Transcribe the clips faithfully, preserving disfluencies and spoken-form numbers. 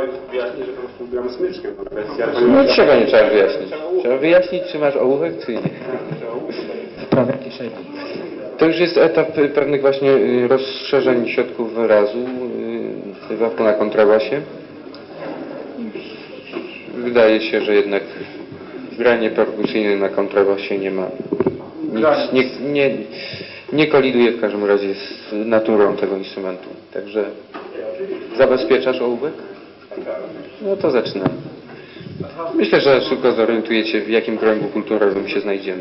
wyjaśnić, że po prostu gramy smyczkiem. No trzeba, nie trzeba wyjaśnić. Trzeba wyjaśnić, czy masz ołówek, czy nie. Prawie kieszeni. To już jest etap pewnych właśnie rozszerzeń środków wyrazu w wypadku na kontrabasie. Wydaje się, że jednak granie perkusyjne na kontrabasie nie ma nic, nie, nie, nie koliduje w każdym razie z naturą tego instrumentu. Także zabezpieczasz ołówek? No to zaczynamy. Myślę, że szybko zorientujecie, w jakim kręgu kulturowym się znajdziemy.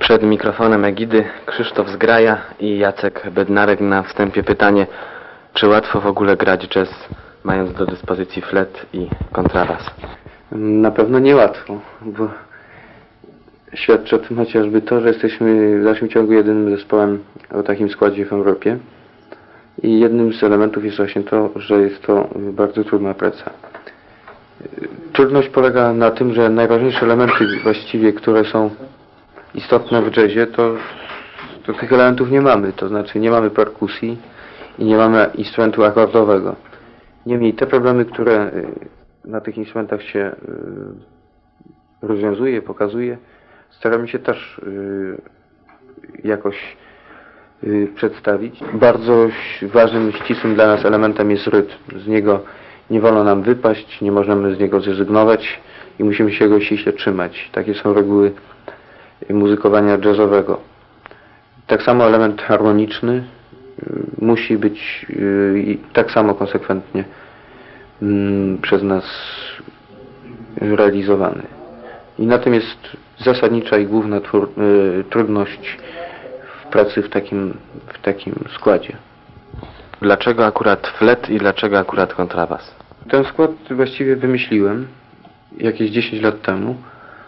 Przed mikrofonem Egidy Krzysztof Zgraja i Jacek Bednarek. Na wstępie pytanie, czy łatwo w ogóle grać jazz, mając do dyspozycji flet i kontrabas? Na pewno niełatwo, bo świadczy o tym chociażby to, że jesteśmy w dalszym ciągu jedynym zespołem o takim składzie w Europie. I jednym z elementów jest właśnie to, że jest to bardzo trudna praca. Trudność polega na tym, że najważniejsze elementy właściwie, które są istotne w jazzie, to, to tych elementów nie mamy. To znaczy nie mamy perkusji i nie mamy instrumentu akordowego. Niemniej te problemy, które na tych instrumentach się rozwiązuje, pokazuje, staramy się też jakoś przedstawić. Bardzo ważnym, ścisłym dla nas elementem jest rytm. Z niego nie wolno nam wypaść, nie możemy z niego zrezygnować i musimy się go ściśle trzymać. Takie są reguły muzykowania jazzowego. Tak samo element harmoniczny musi być tak samo konsekwentnie przez nas realizowany. I na tym jest zasadnicza i główna trudność w pracy w takim, w takim składzie. Dlaczego akurat flet i dlaczego akurat kontrabas? Ten skład właściwie wymyśliłem jakieś dziesięć lat temu.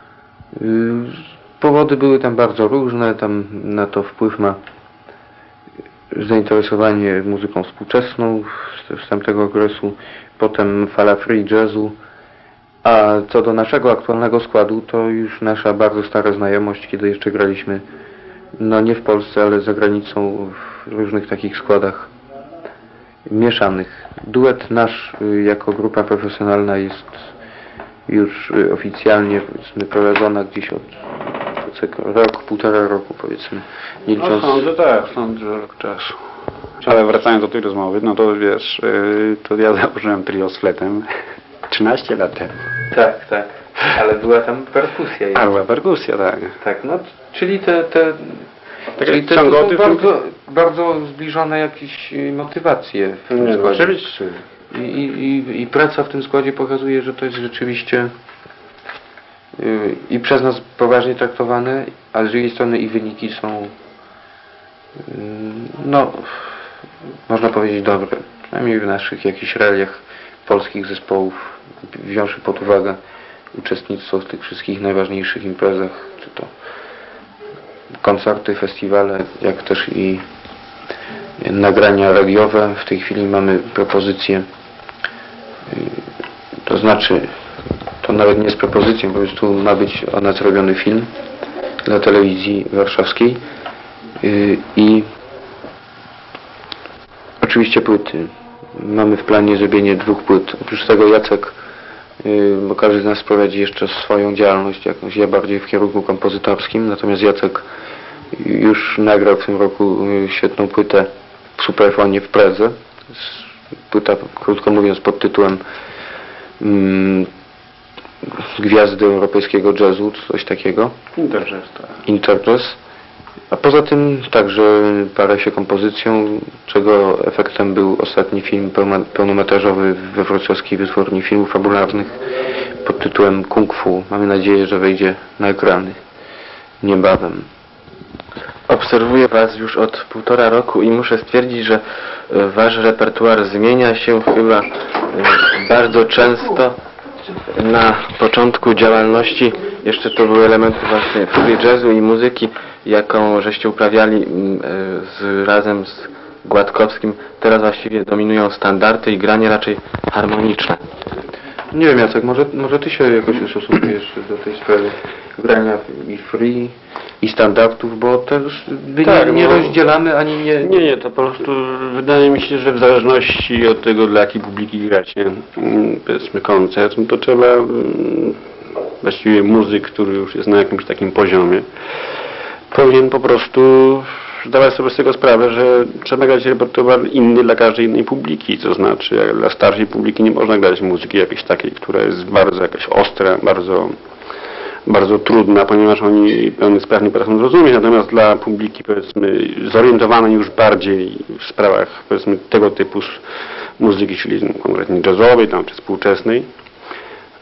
Powody były tam bardzo różne, tam na to wpływ ma zainteresowanie muzyką współczesną z tamtego okresu, potem fala free jazzu, a co do naszego aktualnego składu, to już nasza bardzo stara znajomość, kiedy jeszcze graliśmy, no nie w Polsce, ale za granicą w różnych takich składach mieszanych. Duet nasz jako grupa profesjonalna jest już oficjalnie, powiedzmy, prowadzona gdzieś od rok, półtora roku, powiedzmy, nie licząc... No sądzę tak, sądzę, że rok czasu. Ale wracając do tej rozmowy, no to wiesz, yy, to ja założyłem trio z fletem trzynaście lat temu. Tak, tak, ale była tam perkusja. A, była perkusja, tak. Tak, no, czyli te, te, Takie czyli te to są ciągoty, bardzo, bardzo zbliżone jakieś motywacje w tym Nie, no, składzie. oczywiście. I, i, I praca w tym składzie pokazuje, że to jest rzeczywiście yy, i przez nas poważnie traktowane, a z drugiej strony i wyniki są yy, no, można powiedzieć dobre. Przynajmniej w naszych jakichś realiach polskich zespołów, wziąwszy pod uwagę uczestnictwo w tych wszystkich najważniejszych imprezach, czy to koncerty, festiwale, jak też i nagrania radiowe. W tej chwili mamy propozycję, to znaczy, to nawet nie jest propozycją, po prostu ma być o nas robiony film dla telewizji warszawskiej i oczywiście płyty. Mamy w planie zrobienie dwóch płyt. Oprócz tego Jacek, bo każdy z nas prowadzi jeszcze swoją działalność jakąś, ja bardziej w kierunku kompozytorskim, natomiast Jacek już nagrał w tym roku świetną płytę w Superfonie w Pradze. Płyta, krótko mówiąc, pod tytułem mm, Gwiazdy europejskiego jazzu, coś takiego. Interjazz, tak. Interjazz. A poza tym także parę się kompozycją, czego efektem był ostatni film pełnometrażowy we wrocławskiej wytwórni filmów fabularnych pod tytułem Kung Fu. Mamy nadzieję, że wejdzie na ekrany niebawem. Obserwuję Was już od półtora roku i muszę stwierdzić, że Wasz repertuar zmienia się chyba bardzo często. Na początku działalności jeszcze to były elementy właśnie free jazzu i muzyki, jaką żeście uprawiali z, razem z Gładkowskim. Teraz właściwie dominują standardy i granie raczej harmoniczne. Nie wiem, Jacek, może, może Ty się jakoś ustosunkujesz do tej sprawy grania i free, i standardów, bo też my Tak, nie, nie no. rozdzielamy ani nie... Nie, nie, to po prostu wydaje mi się, że w zależności od tego, dla jakiej publiki gracie, mm, powiedzmy koncert, no to trzeba mm, właściwie muzyk, który już jest na jakimś takim poziomie, powinien po prostu zdawać sobie z tego sprawę, że trzeba grać repertuar inny dla każdej innej publiki, to znaczy jak dla starszej publiki nie można grać muzyki jakiejś takiej, która jest bardzo jakaś ostra, bardzo bardzo trudna, ponieważ oni pełnych spraw nie potrafią zrozumieć, natomiast dla publiki, powiedzmy, zorientowanej już bardziej w sprawach, powiedzmy, tego typu muzyki, czyli konkretnie jazzowej tam, czy współczesnej,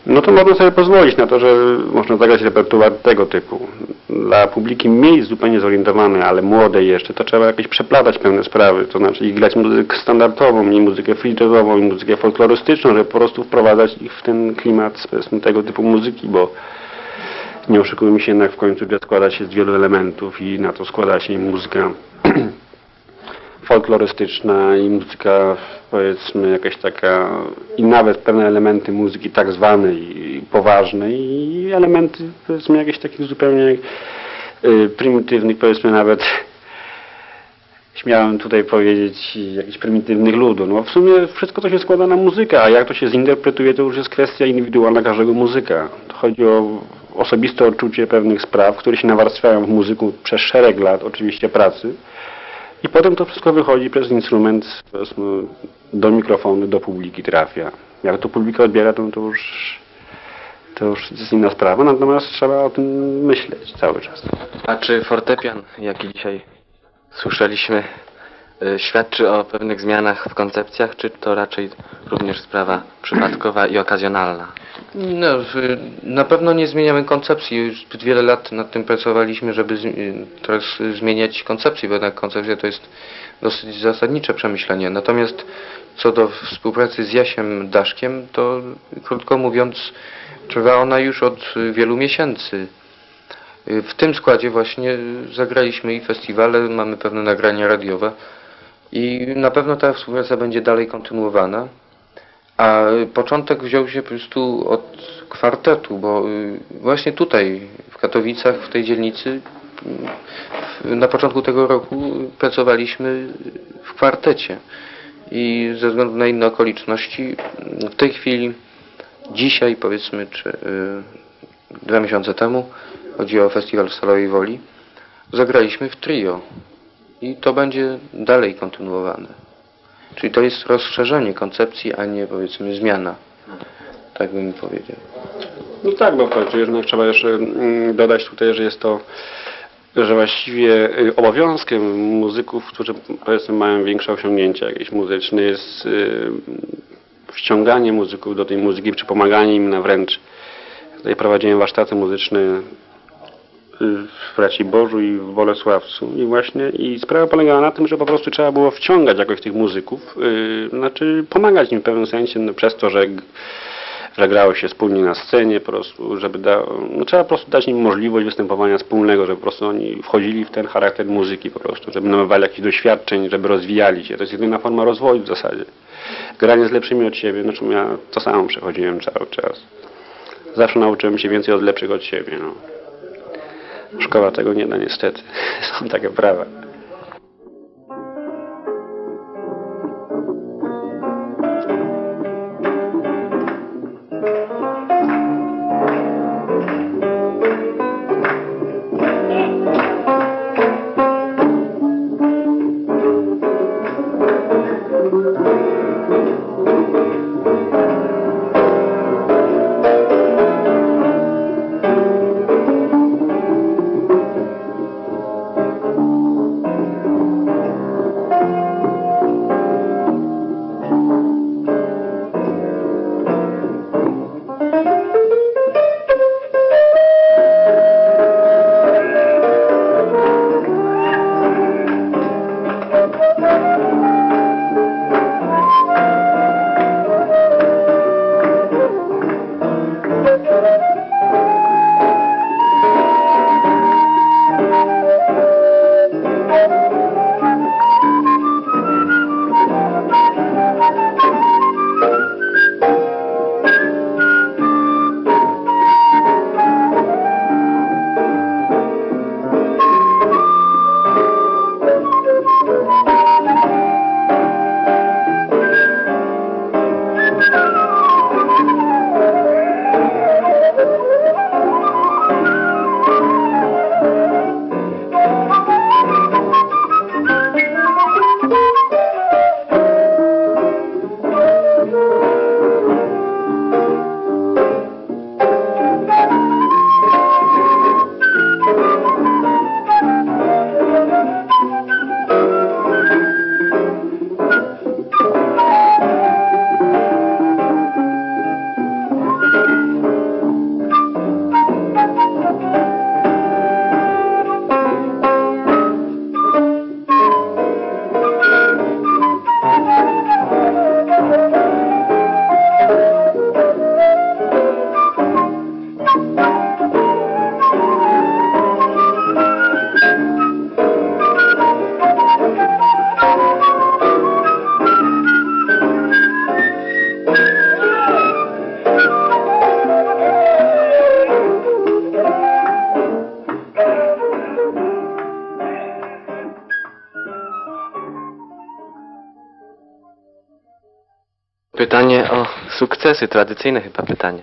no to można sobie pozwolić na to, że można zagrać repertuar tego typu. Dla publiki mniej zupełnie zorientowanej, ale młodej jeszcze, to trzeba jakieś przeplatać pewne sprawy, to znaczy i grać muzykę standardową, i muzykę free jazzową, i muzykę folklorystyczną, żeby po prostu wprowadzać ich w ten klimat, powiedzmy, tego typu muzyki, bo nie oszukujmy się, jednak w końcu jazz składa się z wielu elementów i na to składa się muzyka folklorystyczna i muzyka, powiedzmy, jakaś taka, i nawet pewne elementy muzyki tak zwanej i poważnej, i elementy, powiedzmy, jakichś takich zupełnie y, prymitywnych, powiedzmy nawet, śmiałem tutaj powiedzieć, jakichś prymitywnych ludów. No w sumie wszystko to się składa na muzykę, a jak to się zinterpretuje, to już jest kwestia indywidualna każdego muzyka. To chodzi o osobiste odczucie pewnych spraw, które się nawarstwiają w muzyku przez szereg lat, oczywiście pracy. I potem to wszystko wychodzi przez instrument, powiedzmy, do mikrofonu, do publiki trafia. Jak to publika odbiera, to, to już to już jest inna sprawa, natomiast trzeba o tym myśleć cały czas. A czy fortepian, jaki dzisiaj słyszeliśmy, y, świadczy o pewnych zmianach w koncepcjach, czy to raczej również sprawa przypadkowa i okazjonalna? No, w- na pewno nie zmieniamy koncepcji. Już zbyt wiele lat nad tym pracowaliśmy, żeby z, teraz zmieniać koncepcję, bo jednak koncepcja to jest dosyć zasadnicze przemyślenie. Natomiast co do współpracy z Jasiem Daszkiem, to krótko mówiąc trwa ona już od wielu miesięcy. W tym składzie właśnie zagraliśmy i festiwale, mamy pewne nagrania radiowe i na pewno ta współpraca będzie dalej kontynuowana. A początek wziął się po prostu od kwartetu, bo y, właśnie tutaj w Katowicach, w tej dzielnicy y, na początku tego roku pracowaliśmy w kwartecie i ze względu na inne okoliczności w tej chwili, dzisiaj powiedzmy, czy y, dwa miesiące temu, chodzi o festiwal w Stalowej Woli, zagraliśmy w trio i to będzie dalej kontynuowane. Czyli to jest rozszerzenie koncepcji, a nie, powiedzmy, zmiana. Tak bym powiedział. No tak, bo w końcu jednak trzeba jeszcze mm, dodać tutaj, że jest to, że właściwie y, obowiązkiem muzyków, którzy, powiedzmy, mają większe osiągnięcia jakieś muzyczne, jest y, wciąganie muzyków do tej muzyki, czy pomaganie im na wręcz. Tutaj prowadziłem warsztaty muzyczne w Braci Bożu i w Bolesławcu i właśnie i sprawa polegała na tym, że po prostu trzeba było wciągać jakoś tych muzyków, yy, znaczy pomagać im w pewnym sensie, no, przez to, że, że grało się wspólnie na scenie, po prostu, żeby da, no, trzeba po prostu dać im możliwość występowania wspólnego, żeby po prostu oni wchodzili w ten charakter muzyki po prostu, żeby nabywali jakichś doświadczeń, żeby rozwijali się. To jest jedyna forma rozwoju w zasadzie. Granie z lepszymi od siebie, znaczy ja to samo przechodziłem cały czas. Zawsze nauczyłem się więcej od lepszych od siebie, no. Szkoła tego nie da niestety. Są takie prawa. sukcesy, tradycyjne chyba pytanie.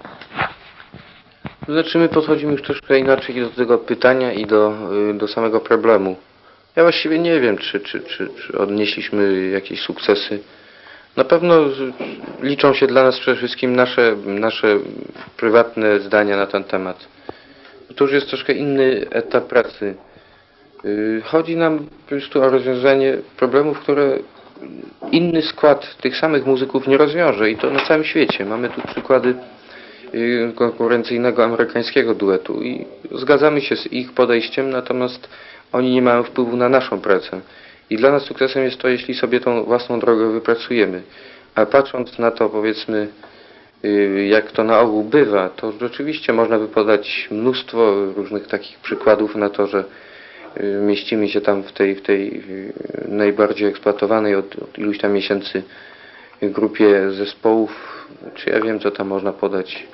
To znaczy my podchodzimy już troszkę inaczej do tego pytania i do, y, do samego problemu. Ja właściwie nie wiem, czy, czy, czy, czy odnieśliśmy jakieś sukcesy. Na pewno z- liczą się dla nas przede wszystkim nasze, nasze prywatne zdania na ten temat. To już jest troszkę inny etap pracy. Yy, Chodzi nam po prostu o rozwiązanie problemów, które inny skład tych samych muzyków nie rozwiąże i to na całym świecie. Mamy tu przykłady yy, konkurencyjnego amerykańskiego duetu i zgadzamy się z ich podejściem, natomiast oni nie mają wpływu na naszą pracę. I dla nas sukcesem jest to, jeśli sobie tą własną drogę wypracujemy. A patrząc na to, powiedzmy, yy, jak to na ogół bywa, to rzeczywiście można by podać mnóstwo różnych takich przykładów na to, że yy, mieścimy się tam w tej, w tej yy, najbardziej eksploatowanej od, od iluś tam miesięcy grupie zespołów. Czy ja wiem, co tam można podać?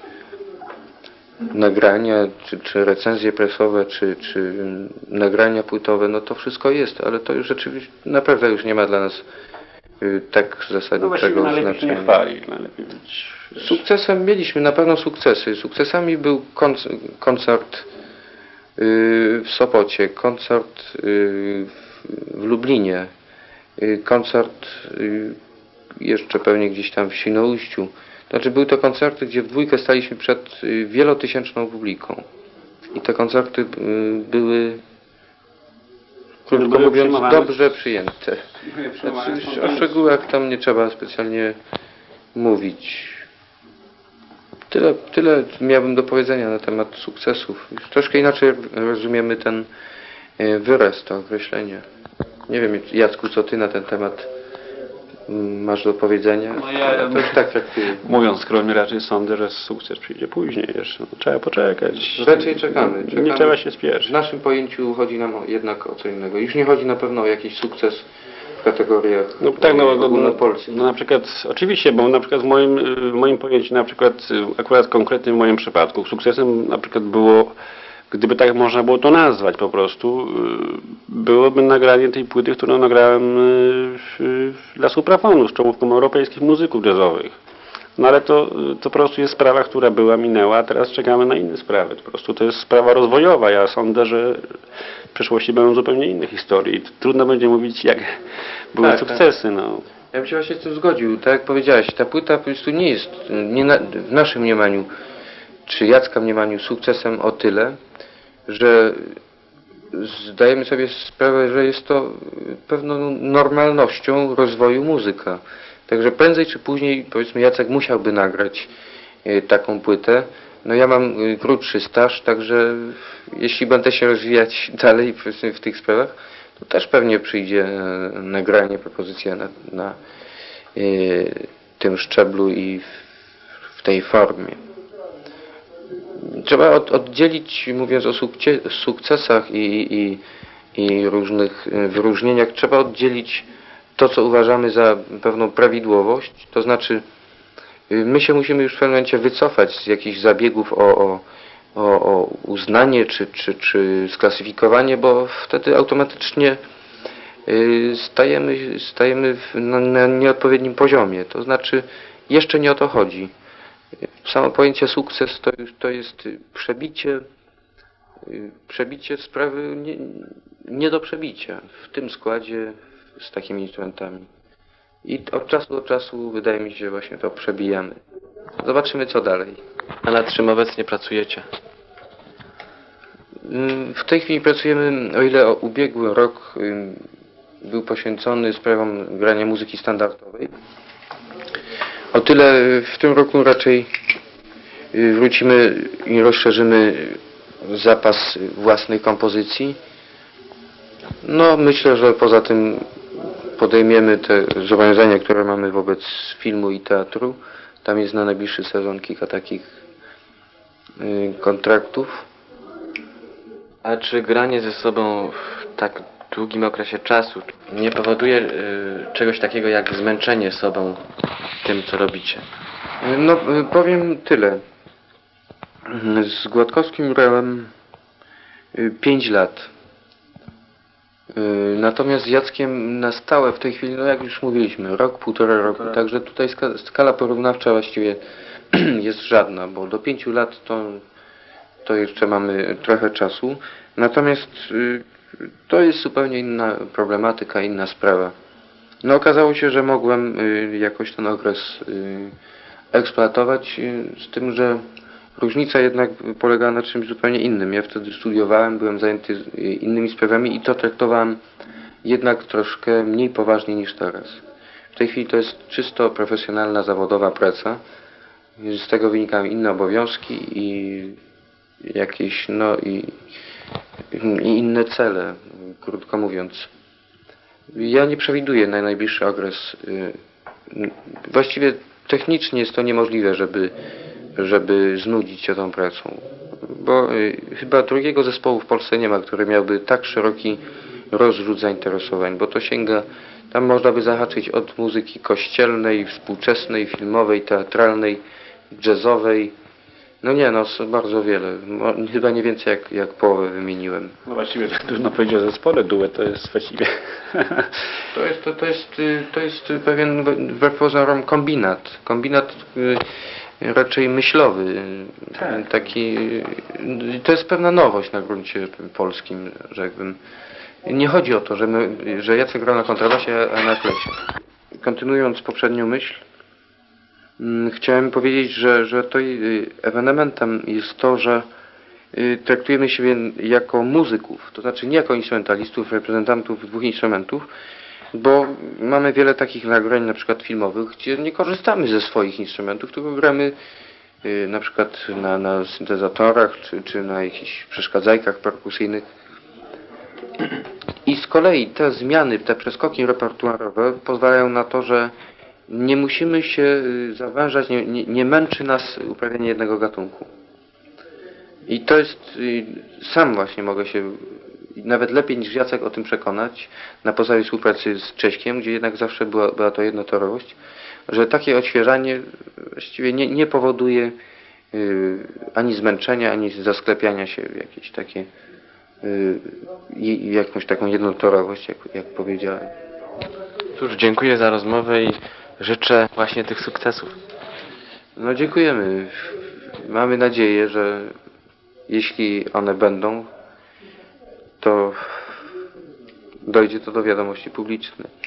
Nagrania, czy, czy recenzje prasowe, czy, czy nagrania płytowe, no to wszystko jest, ale to już rzeczywiście naprawdę już nie ma dla nas y, tak No właściwie zasadniczego najlepiej się nie znaczenia. chwalić, najlepiej być... wiesz, Sukcesem mieliśmy na pewno sukcesy. Sukcesami był konc- koncert y, w Sopocie, koncert y, w, w Lublinie, y, koncert y, jeszcze pewnie gdzieś tam w Świnoujściu. Znaczy były to koncerty, gdzie w dwójkę staliśmy przed y, wielotysięczną publiką. I te koncerty y, były, krótko Były mówiąc, przyjmowane. dobrze przyjęte. Były przyjmowane Znaczy, o spontanicznie. szczegółach tam nie trzeba specjalnie mówić. Tyle, tyle miałbym do powiedzenia na temat sukcesów. Już troszkę inaczej rozumiemy ten y, wyraz, to określenie. Nie wiem, Jacku, co ty na ten temat mm, masz do powiedzenia? No ja- to już tak traktuję. Mówiąc skromnie, raczej sądzę, że sukces przyjdzie później jeszcze. No, trzeba poczekać. Raczej czekamy, czekamy. Nie trzeba się W spieszyć. naszym pojęciu chodzi nam o, jednak o co innego. Już nie chodzi na pewno o jakiś sukces w kategoriach No tak, no, no, no, ogólnopolskich. no na przykład, oczywiście, bo na przykład w moim, y, w moim pojęciu, na przykład y, akurat konkretnie w moim przypadku, sukcesem na przykład było, gdyby tak można było to nazwać po prostu, y, byłoby nagranie tej płyty, którą nagrałem y, w- dla Suprafonu z czołówką europejskich muzyków jazzowych. No ale to, to po prostu jest sprawa, która była, minęła, a teraz czekamy na inne sprawy. Po prostu to jest sprawa rozwojowa. Ja sądzę, że w przyszłości będą zupełnie inne historie i trudno będzie mówić, jak były Tak, sukcesy. No. Ja bym się właśnie z tym zgodził. Tak jak powiedziałeś, ta płyta po prostu nie jest nie na, w naszym mniemaniu, czy Jacka mniemaniu, sukcesem o tyle, że zdajemy sobie sprawę, że jest to pewną normalnością rozwoju muzyka. Także prędzej czy później, powiedzmy, Jacek musiałby nagrać y, taką płytę. No ja mam y, krótszy staż, także jeśli będę się rozwijać dalej, powiedzmy, w tych sprawach, to też pewnie przyjdzie e, nagranie, propozycja na, na y, tym szczeblu i w, w tej formie. Trzeba od, oddzielić, mówiąc o sukcie, sukcesach i, i, i różnych y, wyróżnieniach, trzeba oddzielić to, co uważamy za pewną prawidłowość, to znaczy y, my się musimy już w pewnym momencie wycofać z jakichś zabiegów o, o, o, o uznanie czy, czy, czy sklasyfikowanie, bo wtedy automatycznie y, stajemy, stajemy w, na, na nieodpowiednim poziomie. To znaczy jeszcze nie o to chodzi. Samo pojęcie sukces to, już, to jest przebicie, y, przebicie sprawy nie, nie do przebicia w tym składzie z takimi instrumentami. I od czasu do czasu wydaje mi się, że właśnie to przebijamy. Zobaczymy, co dalej. A nad czym obecnie pracujecie? Ym, W tej chwili pracujemy, o ile ubiegły rok ym, był poświęcony sprawom grania muzyki standardowej, o tyle w tym roku raczej y, wrócimy i rozszerzymy zapas własnych kompozycji. No, myślę, że poza tym podejmiemy te zobowiązania, które mamy wobec filmu i teatru. Tam jest na najbliższy sezon kilka takich y, kontraktów. A czy granie ze sobą w tak długim okresie czasu nie powoduje y, czegoś takiego jak zmęczenie sobą tym, co robicie? Y, No, y, powiem tyle. Z Gładkowskim grałem y, pięć lat. Yy, Natomiast z Jackiem na stałe w tej chwili, no jak już mówiliśmy, rok, półtora roku, także tutaj ska skala porównawcza właściwie jest żadna, bo do pięciu lat to, to jeszcze mamy trochę czasu. Natomiast yy, to jest zupełnie inna problematyka, inna sprawa. No okazało się, że mogłem yy, jakoś ten okres yy, eksploatować, yy, z tym, że różnica jednak polegała na czymś zupełnie innym. Ja wtedy studiowałem, byłem zajęty innymi sprawami i to traktowałem jednak troszkę mniej poważnie niż teraz. W tej chwili to jest czysto profesjonalna, zawodowa praca. Z tego wynikają inne obowiązki i jakieś, no i, i inne cele, krótko mówiąc. Ja nie przewiduję na najbliższy okres. Właściwie technicznie jest to niemożliwe, żeby żeby znudzić się tą pracą. Bo y, chyba drugiego zespołu w Polsce nie ma, który miałby tak szeroki rozrzut zainteresowań, bo to sięga, tam można by zahaczyć od muzyki kościelnej, współczesnej, filmowej, teatralnej, jazzowej. No nie, no bardzo wiele. Mo, chyba nie więcej jak, jak połowę wymieniłem. No właściwie trudno powiedzieć o zespole, duet to jest właściwie... To jest, to, to jest, to jest pewien wbrew pozorom kombinat. Kombinat y, raczej myślowy. Tak. Taki, to jest pewna nowość na gruncie polskim, rzekłbym. Nie chodzi o to, że, my, że Jacek grał na kontrabasie, a na klecie. Kontynuując poprzednią myśl, mm, chciałem powiedzieć, że, że to ewenementem jest to, że y, traktujemy siebie jako muzyków, to znaczy nie jako instrumentalistów, reprezentantów dwóch instrumentów, bo mamy wiele takich nagrań, na przykład filmowych, gdzie nie korzystamy ze swoich instrumentów, tylko gramy y, na przykład na, na syntezatorach, czy, czy na jakichś przeszkadzajkach perkusyjnych. I z kolei te zmiany, te przeskoki repertuarowe pozwalają na to, że nie musimy się y, zawężać, nie, nie, nie męczy nas uprawianie jednego gatunku. I to jest, y, sam właśnie mogę się nawet lepiej niż Jacek o tym przekonać, na podstawie współpracy z Cześkiem, gdzie jednak zawsze była, była to jednotorowość, że takie odświeżanie właściwie nie, nie powoduje y, ani zmęczenia, ani zasklepiania się w jakieś takie y, jakąś taką jednotorowość, jak, jak powiedziałem. Cóż, dziękuję za rozmowę i życzę właśnie tych sukcesów. No dziękujemy. Mamy nadzieję, że jeśli one będą, to dojdzie to do wiadomości publicznej.